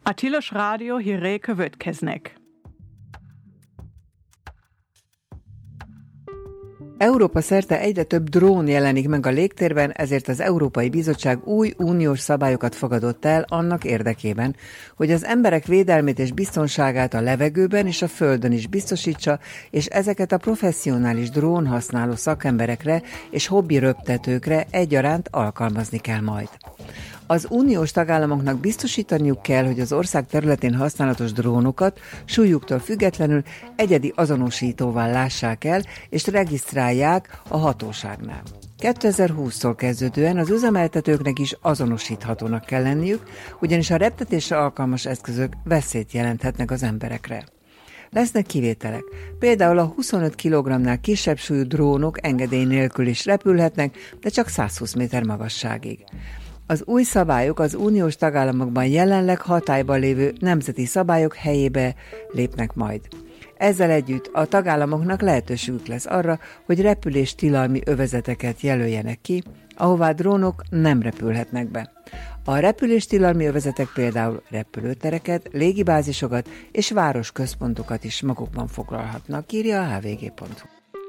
A Tilos Rádió híré következnek. Európa szerte egyre több drón jelenik meg a légtérben, ezért az Európai Bizottság új uniós szabályokat fogadott el annak érdekében, hogy az emberek védelmét és biztonságát a levegőben és a földön is biztosítsa, és ezeket a professzionális drón használó szakemberekre és hobbi röptetőkre egyaránt alkalmazni kell majd. Az uniós tagállamoknak biztosítaniuk kell, hogy az ország területén használatos drónokat súlyuktól függetlenül egyedi azonosítóval lássák el, és regisztrálják a hatóságnál. 2020-tól kezdődően az üzemeltetőknek is azonosíthatónak kell lenniük, ugyanis a reptetésre alkalmas eszközök veszélyt jelenthetnek az emberekre. Lesznek kivételek. Például a 25 kg-nál kisebb súlyú drónok engedély nélkül is repülhetnek, de csak 120 méter magasságig. Az új szabályok az uniós tagállamokban jelenleg hatályban lévő nemzeti szabályok helyébe lépnek majd. Ezzel együtt a tagállamoknak lehetőségük lesz arra, hogy repüléstilalmi övezeteket jelöljenek ki, ahová drónok nem repülhetnek be. A repüléstilalmi övezetek például repülőtereket, légibázisokat és városközpontokat is magukban foglalhatnak, írja a hvg.hu.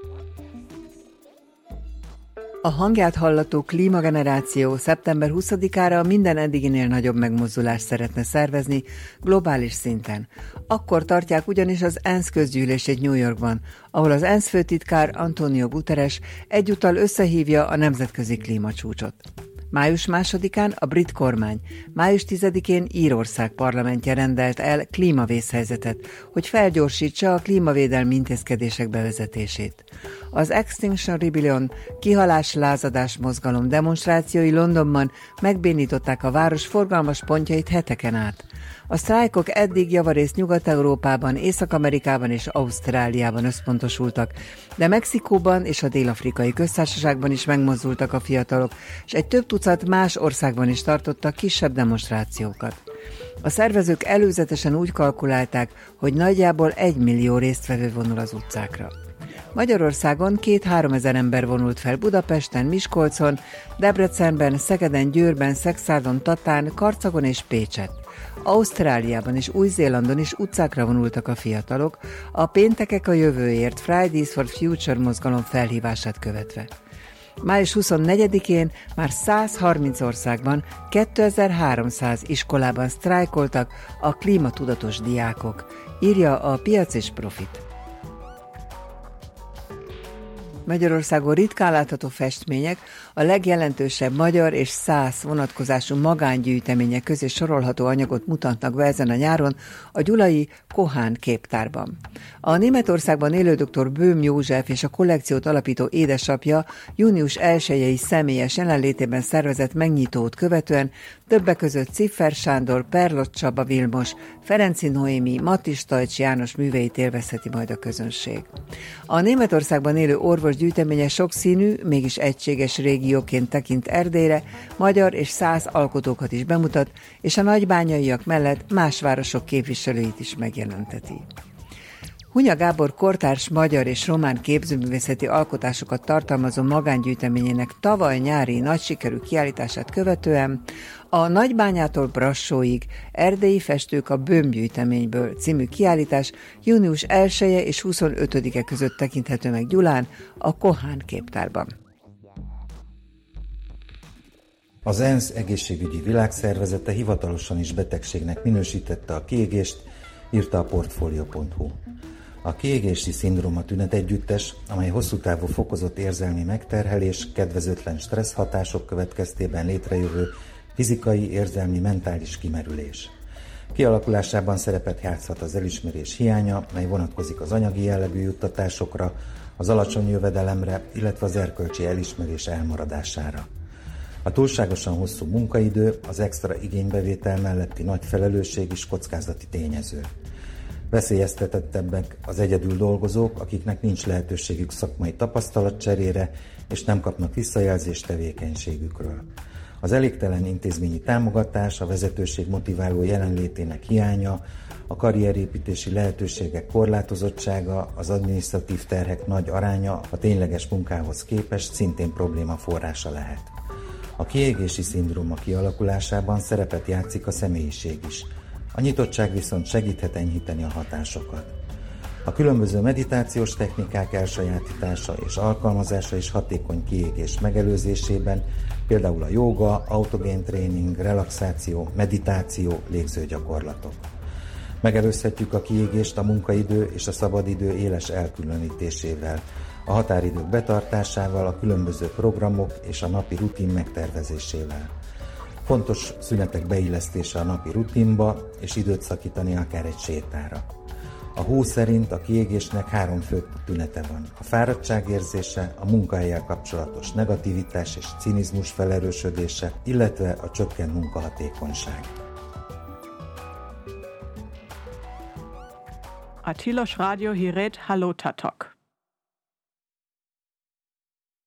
A hangját hallató klímageneráció szeptember 20-ára minden eddiginél nagyobb megmozdulást szeretne szervezni globális szinten. Akkor tartják ugyanis az ENSZ közgyűlését New Yorkban, ahol az ENSZ főtitkár Antonio Guterres egyúttal összehívja a nemzetközi klímacsúcsot. Május 2-án a brit kormány, május 10-én Írország parlamentje rendelt el klímavészhelyzetet, hogy felgyorsítsa a klímavédelmi intézkedések bevezetését. Az Extinction Rebellion kihalás-lázadás mozgalom demonstrációi Londonban megbénították a város forgalmas pontjait heteken át. A sztrájkok eddig javarészt Nyugat-Európában, Észak-Amerikában és Ausztráliában összpontosultak, de Mexikóban és a Dél-Afrikai Köztársaságban is megmozdultak a fiatalok, és egy több tucat más országban is tartottak kisebb demonstrációkat. A szervezők előzetesen úgy kalkulálták, hogy nagyjából 1 millió résztvevő vonul az utcákra. Magyarországon 2-3 ezer ember vonult fel Budapesten, Miskolcon, Debrecenben, Szegeden, Győrben, Szexárdon, Tatán, Karcagon és Pécset. Ausztráliában és Új-Zélandon is utcákra vonultak a fiatalok, a Péntekek a jövőért Fridays for Future mozgalom felhívását követve. Május 24-én már 130 országban 2300 iskolában sztrájkoltak a klímatudatos diákok, írja a Piac és Profit. Magyarországon ritkán látható festmények a legjelentősebb magyar és szász vonatkozású magángyűjtemények közé sorolható anyagot mutatnak be ezen a nyáron a gyulai Kohán képtárban. A Németországban élő dr. Böhm József és a kollekciót alapító édesapja június 1-i személyes jelenlétében szervezett megnyitót követően többek között Ciffer Sándor, Perlott Csaba Vilmos, Ferenci Noémi, Mattis Tajcs János műveit élvezheti majd a közönség. A Németországban élő orvos gyűjteménye sokszínű, mégis egységes régióként tekint Erdélyre, magyar és szász alkotókat is bemutat, és a nagybányaiak mellett más városok képviselőit is megjelenteti. Hunya Gábor kortárs magyar és román képzőművészeti alkotásokat tartalmazó magángyűjteményének tavaly nyári nagy sikerű kiállítását követően a Nagybányától Brassóig erdélyi festők a Böhm gyűjteményből című kiállítás június 1-e és 25-e között tekinthető meg Gyulán, a Kohán képtárban. Az ENSZ egészségügyi világszervezete hivatalosan is betegségnek minősítette a kiégést, írta a Portfolio.hu. A kiégési szindróma tünetegyüttes, amely hosszú távú fokozott érzelmi megterhelés, kedvezőtlen stressz hatások következtében létrejövő fizikai, érzelmi, mentális kimerülés. Kialakulásában szerepet játszhat az elismerés hiánya, mely vonatkozik az anyagi jellegű juttatásokra, az alacsony jövedelemre, illetve az erkölcsi elismerés elmaradására. A túlságosan hosszú munkaidő, az extra igénybevétel melletti nagy felelősség is kockázati tényező. Veszélyeztetettebbek az egyedül dolgozók, akiknek nincs lehetőségük szakmai tapasztalatcserére, és nem kapnak visszajelzést tevékenységükről. Az elégtelen intézményi támogatás, a vezetőség motiváló jelenlétének hiánya, a karrierépítési lehetőségek korlátozottsága, az adminisztratív terhek nagy aránya a tényleges munkához képest szintén probléma forrása lehet. A kiégési szindróma kialakulásában szerepet játszik a személyiség is. A nyitottság viszont segíthet enyhíteni a hatásokat. A különböző meditációs technikák elsajátítása és alkalmazása is hatékony kiégés megelőzésében, például a jóga, autogén tréning, relaxáció, meditáció, légzőgyakorlatok. Megelőzhetjük a kiégést a munkaidő és a szabadidő éles elkülönítésével, a határidők betartásával, a különböző programok és a napi rutin megtervezésével. Fontos szünetek beillesztése a napi rutinba, és időt szakítani akár egy sétára. A WHO szerint a kiégésnek 3 fő tünete van. A fáradtságérzése, a munkahellyel kapcsolatos negativitás és cinizmus felerősödése, illetve a csökkent munkahatékonyság. A Tilos Rádió hírét Hallótatok.